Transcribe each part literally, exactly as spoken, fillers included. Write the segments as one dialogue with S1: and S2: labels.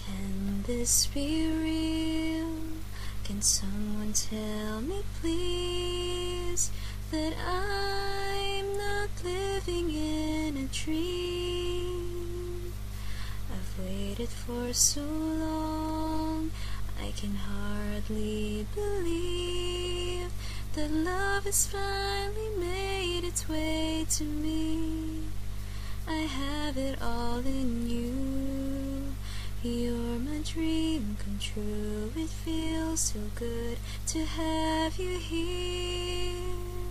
S1: Can this be real? Can someone tell me please that I'm not living in a dream? I've waited for so long, I can hardly believe that love has finally made its way to me. I have it all in you. You're my dream come true. It feels so good to have you here.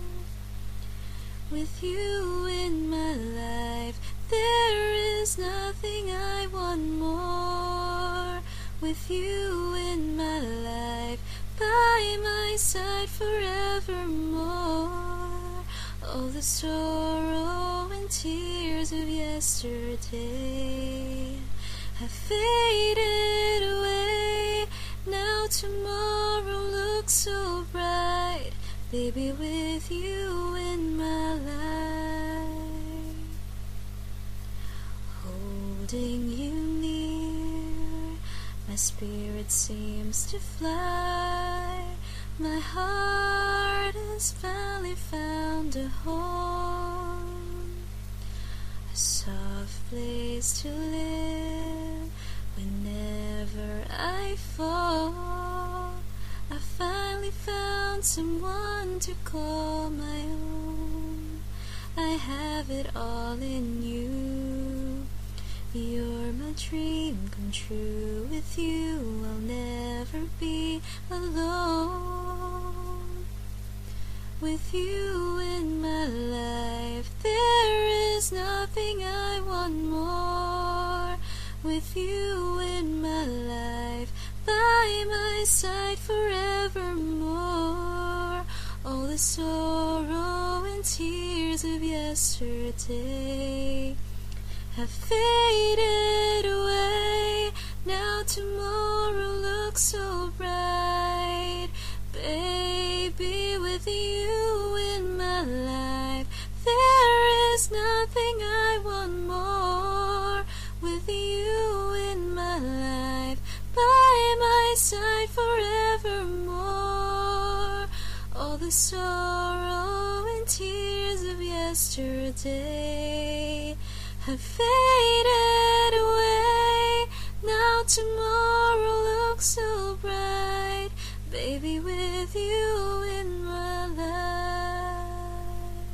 S1: With you in my life, there is nothing I want more. With you in my life, by my side forevermore. All the sorrow and tears of yesterday have faded away. Now tomorrow looks so bright, baby, with you in my life. Holding you near, my spirit seems to fly. My heart has finally found a home, a soft place to live whenever I fall. I finally found someone to call my own. I have it all in you. You're my dream come true. With you I'll never be alone. With you in my life, there is nothing I want more. With you in my life, by my side forevermore. All the sorrow and tears of yesterday have faded away. Now tomorrow looks so bright, baby, with you in my life, there is nothing I want more. With you in my life, by my side forevermore. All the sorrow and tears of yesterday have faded away. Now tomorrow looks so bright, baby, with you in my life.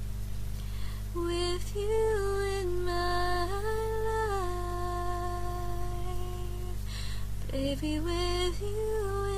S1: With you in my life, baby, with you in